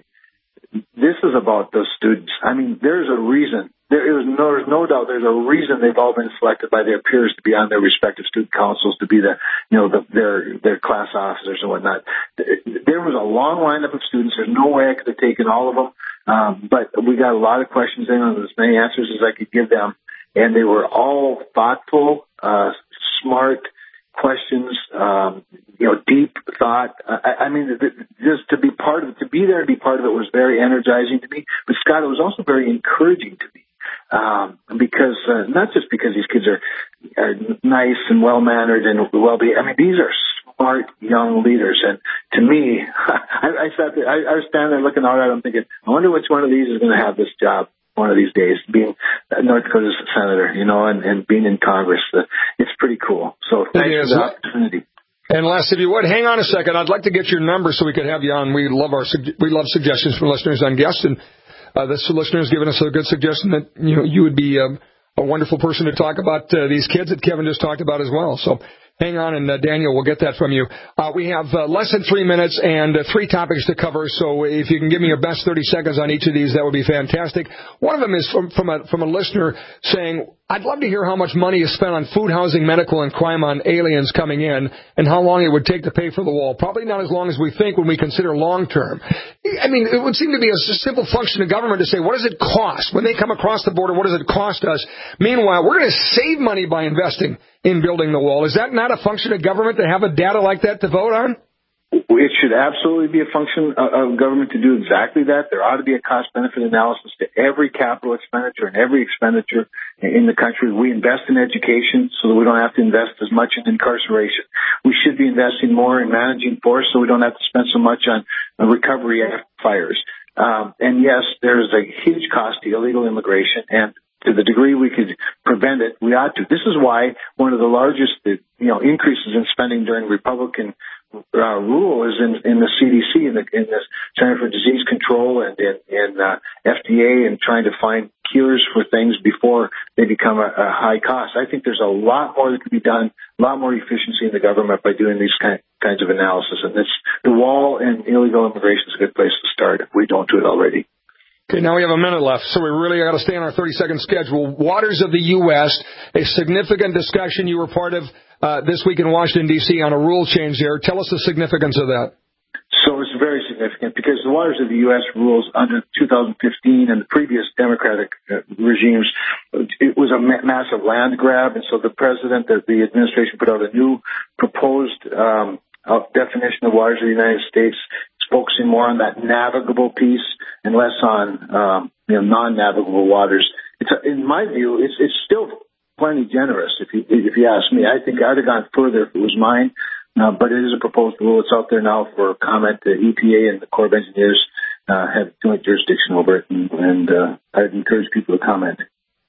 this is about those students. I mean, there's a reason. There is no, there's no doubt there's a reason they've all been selected by their peers to be on their respective student councils, to be the, you know, the, their, their class officers and whatnot. There was a long lineup of students. There's no way I could have taken all of them. Um, but we got a lot of questions in and as many answers as I could give them. And they were all thoughtful, uh, smart questions, um, you know, deep thought. I, I mean, just to be part of it, to be there, to be part of it was very energizing to me. But Scott, it was also very encouraging to me. Um, because, uh, not just because these kids are, are nice and well-mannered and well-behaved. I mean, these are smart young leaders. And to me, I, I sat there, I, I was standing there looking out at them thinking, I wonder which one of these is going to have this job one of these days, being North Dakota's senator, you know, and, and being in Congress. Uh, it's pretty cool. So thanks for the opportunity. And Les, if you would, hang on a second. I'd like to get your number so we could have you on. We love our, we love suggestions from listeners on guests, and Uh, this listener has given us a good suggestion that, you know, you would be um, a wonderful person to talk about uh, these kids that Kevin just talked about as well. So hang on, and uh, Daniel, we'll get that from you. Uh, we have uh, less than three minutes and uh, three topics to cover. So if you can give me your best thirty seconds on each of these, that would be fantastic. One of them is from, from a from a listener saying, I'd love to hear how much money is spent on food, housing, medical, and crime on aliens coming in, and how long it would take to pay for the wall. Probably not as long as we think when we consider long term. I mean, it would seem to be a simple function of government to say, what does it cost? When they come across the border, what does it cost us? Meanwhile, we're going to save money by investing in building the wall. Is that not a function of government to have a data like that to vote on? It should absolutely be a function of government to do exactly that. There ought to be a cost-benefit analysis to every capital expenditure and every expenditure in the country. We invest in education so that we don't have to invest as much in incarceration. We should be investing more in managing forests so we don't have to spend so much on recovery after fires. Um, and yes, there's a huge cost to illegal immigration, and to the degree we could prevent it, we ought to. This is why one of the largest, you know, increases in spending during Republican uh, rule is in, in the C D C, in the, in the Center for Disease Control, and in, in uh, F D A, and trying to find cures for things before they become a, a high cost. I think there's a lot more that could be done, a lot more efficiency in the government by doing these kind, kinds of analysis. And this, the wall and illegal immigration is a good place to start if we don't do it already. Okay, now we have a minute left, so we really got to stay on our thirty-second schedule. Waters of the U S, a significant discussion you were part of uh, this week in Washington, D C on a rule change there. Tell us the significance of that. So it's very significant because the Waters of the U S rules under two thousand fifteen and the previous Democratic uh, regimes, it was a ma- massive land grab, and so the president, the, the administration put out a new proposed um, definition of waters of the United States, focusing more on that navigable piece and less on um, you know non-navigable waters. It's a, in my view, it's it's still plenty generous. If you if you ask me, I think I'd have gone further if it was mine. Uh, but it is a proposed rule. It's out there now for comment. The E P A and the Corps of Engineers uh, have joint jurisdiction over it, and, and uh, I'd encourage people to comment.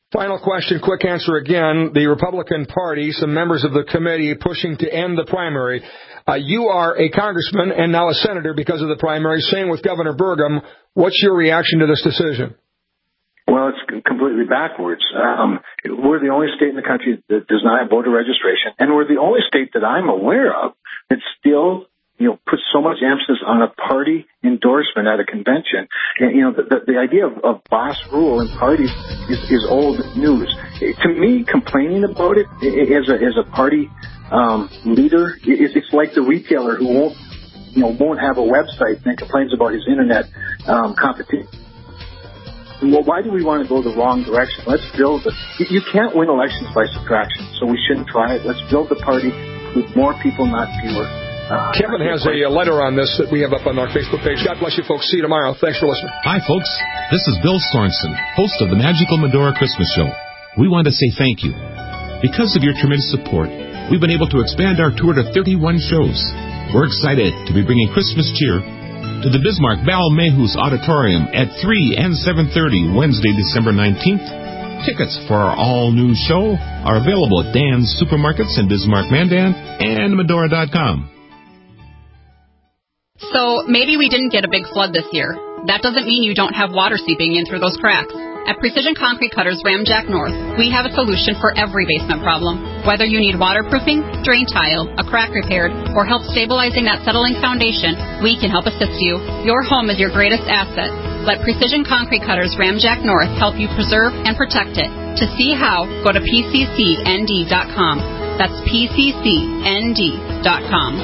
Final question, quick answer again. The Republican Party, some members of the committee pushing to end the primary. Uh, you are a congressman and now a senator because of the primary. Same with Governor Burgum. What's your reaction to this decision? Well, it's completely backwards. Um, we're the only state in the country that does not have voter registration, and we're the only state that I'm aware of that still, you know, puts so much emphasis on a party endorsement at a convention. And, you know, the, the, the idea of, of boss rule in parties is, is old news. To me, complaining about it as a, as a party um, leader, it, it's like the retailer who won't, you know, won't have a website and complains about his internet um, competition. Well, why do we want to go the wrong direction? Let's build the... You can't win elections by subtraction, so we shouldn't try it. Let's build the party with more people, not fewer. Uh, Kevin has a, a letter on this that we have up on our Facebook page. God bless you, folks. See you tomorrow. Thanks for listening. Hi, folks. This is Bill Sorensen, host of the Magical Medora Christmas Show. We want to say thank you. Because of your tremendous support, we've been able to expand our tour to thirty-one shows. We're excited to be bringing Christmas cheer to the Bismarck Val Mehus Auditorium at three and seven thirty Wednesday, December nineteenth. Tickets for our all-new show are available at Dan's Supermarkets in Bismarck, Mandan, and Medora dot com. So maybe we didn't get a big flood this year. That doesn't mean you don't have water seeping in through those cracks. At Precision Concrete Cutters Ramjack North, we have a solution for every basement problem. Whether you need waterproofing, drain tile, a crack repaired, or help stabilizing that settling foundation, we can help assist you. Your home is your greatest asset. Let Precision Concrete Cutters Ramjack North help you preserve and protect it. To see how, go to P C C N D dot com. That's P C C N D dot com.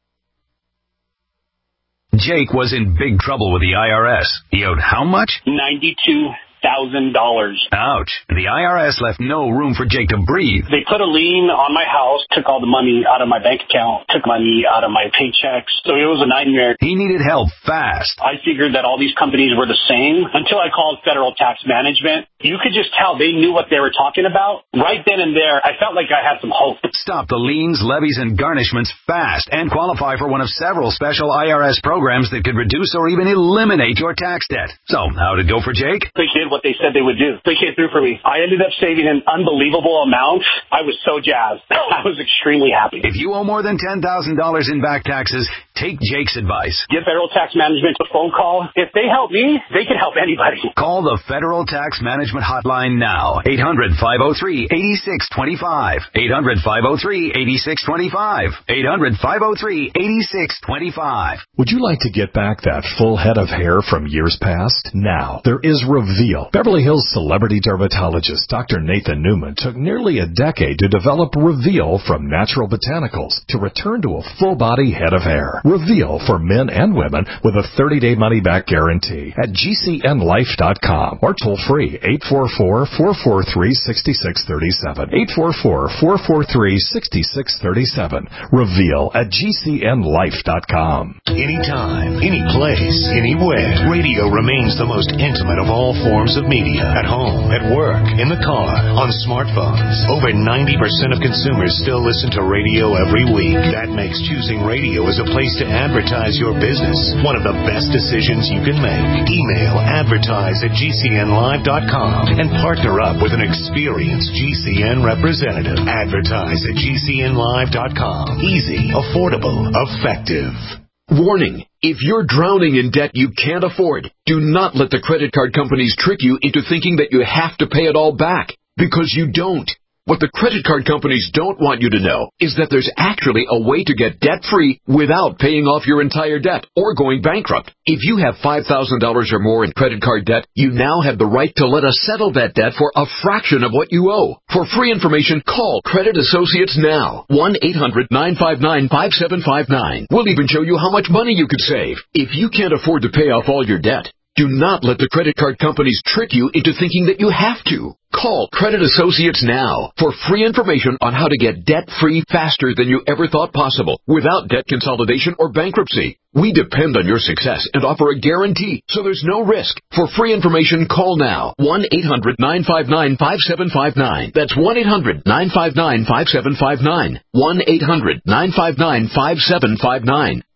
Jake was in big trouble with the I R S. He owed how much? ninety-two thousand dollars. Ouch. The I R S left no room for Jake to breathe. They put a lien on my house, took all the money out of my bank account, took money out of my paychecks. So it was a nightmare. He needed help fast. I figured that all these companies were the same until I called Federal Tax Management. You could just tell they knew what they were talking about. Right then and there, I felt like I had some hope. Stop the liens, levies, and garnishments fast and qualify for one of several special I R S programs that could reduce or even eliminate your tax debt. So, how'd it go for Jake? They did what they said they would do. They came through for me. I ended up saving an unbelievable amount. I was so jazzed. I was extremely happy. If you owe more than ten thousand dollars in back taxes, take Jake's advice. Give Federal Tax Management a phone call. If they help me, they can help anybody. Call the Federal Tax Management Hotline now. eight hundred, five oh three, eight six two five. eight hundred, five oh three, eight six two five. eight hundred, five oh three, eight six two five. Would you like to get back that full head of hair from years past? Now, there is Reveal. Beverly Hills celebrity dermatologist Doctor Nathan Newman took nearly a decade to develop Reveal from natural botanicals to return to a full-body head of hair. Reveal for men and women with a thirty-day money-back guarantee at G C N life dot com or toll-free eight four four, four four three, six six three seven. eight four four, four four three, six six three seven. Reveal at G C N life dot com. Anytime, any place, anywhere, radio remains the most intimate of all forms of media. At home, at work, in the car, on smartphones. Over ninety percent of consumers still listen to radio every week. That makes choosing radio as a place to advertise your business one of the best decisions you can make. Email advertise at G C N live dot com and partner up with an experienced G C N representative. Advertise at G C N live dot com. Easy, affordable, effective. Warning. If you're drowning in debt you can't afford, do not let the credit card companies trick you into thinking that you have to pay it all back, because you don't. What the credit card companies don't want you to know is that there's actually a way to get debt-free without paying off your entire debt or going bankrupt. If you have five thousand dollars or more in credit card debt, you now have the right to let us settle that debt for a fraction of what you owe. For free information, call Credit Associates now. one eight hundred, nine five nine, five seven five nine. We'll even show you how much money you could save. If you can't afford to pay off all your debt, do not let the credit card companies trick you into thinking that you have to. Call Credit Associates now for free information on how to get debt-free faster than you ever thought possible without debt consolidation or bankruptcy. We depend on your success and offer a guarantee, so there's no risk. For free information, call now. one eight hundred, nine five nine, five seven five nine. That's one eight hundred, nine five nine, five seven five nine. one eight hundred, nine five nine, five seven five nine.